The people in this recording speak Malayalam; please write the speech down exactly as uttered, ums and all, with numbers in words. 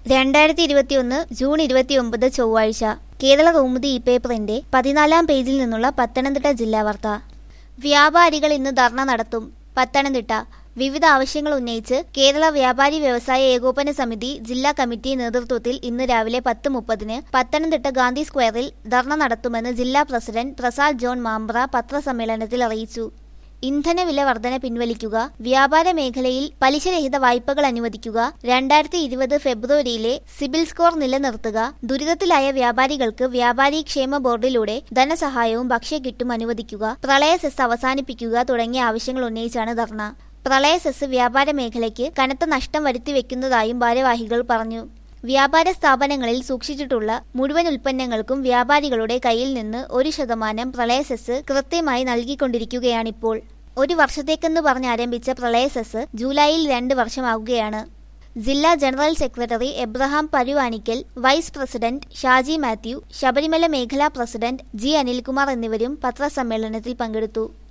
രണ്ടായിരത്തി ഇരുപത്തിയൊന്ന് ജൂൺ ഇരുപത്തിയൊമ്പത് ചൊവ്വാഴ്ച കേരള കൗമുദി ഈ പേപ്പറിന്റെ പതിനാലാം പേജിൽ നിന്നുള്ള പത്തനംതിട്ട ജില്ലാ വാർത്ത. വ്യാപാരികൾ ഇന്ന് ധർണ നടത്തും. പത്തനംതിട്ട വിവിധ ആവശ്യങ്ങൾ ഉന്നയിച്ച് കേരള വ്യാപാരി വ്യവസായ ഏകോപന സമിതി ജില്ലാ കമ്മിറ്റി നേതൃത്വത്തിൽ ഇന്ന് രാവിലെ പത്ത് മുപ്പതിന് പത്തനംതിട്ട ഗാന്ധി സ്ക്വയറിൽ ധർണ നടത്തുമെന്ന് ജില്ലാ പ്രസിഡന്റ് പ്രസാദ് ജോൺ മാമ്പ്ര പത്രസമ്മേളനത്തിൽ അറിയിച്ചു. ഇന്ധനവില വർധന പിൻവലിക്കുക, വ്യാപാര മേഖലയിൽ പലിശരഹിത വായ്പകൾ അനുവദിക്കുക, രണ്ടായിരത്തി ഇരുപത് ഫെബ്രുവരിയിലെ സിബിൽ സ്കോർ നിലനിർത്തുക, ദുരിതത്തിലായ വ്യാപാരികൾക്ക് വ്യാപാരി ക്ഷേമ ബോർഡിലൂടെ ധനസഹായവും ഭക്ഷ്യക്കിറ്റും അനുവദിക്കുക, പ്രളയ സെസ് അവസാനിപ്പിക്കുക തുടങ്ങിയ ആവശ്യങ്ങൾ ഉന്നയിച്ചാണ് ധർണ. പ്രളയ സെസ് വ്യാപാര മേഖലയ്ക്ക് കനത്ത നഷ്ടം വരുത്തിവെക്കുന്നതായും ഭാരവാഹികൾ പറഞ്ഞു. വ്യാപാര സ്ഥാപനങ്ങളിൽ സൂക്ഷിച്ചിട്ടുള്ള മുഴുവൻ ഉൽപ്പന്നങ്ങൾക്കും വ്യാപാരികളുടെ കയ്യിൽ നിന്ന് ഒരു ശതമാനം പ്രളയ സെസ് കൃത്യമായി നൽകിക്കൊണ്ടിരിക്കുകയാണിപ്പോൾ. ഒരു വർഷത്തേക്കെന്ന് പറഞ്ഞ് ആരംഭിച്ച പ്രളയ സെസ് ജൂലൈയിൽ രണ്ട് വർഷമാകുകയാണ്. ജില്ലാ general secretary Abraham Paruvanikkal, vice president Shaji Mathew, Sabarimala മേഖലാ പ്രസിഡന്റ് ജി അനിൽകുമാർ എന്നിവരും പത്രസമ്മേളനത്തിൽ പങ്കെടുത്തു.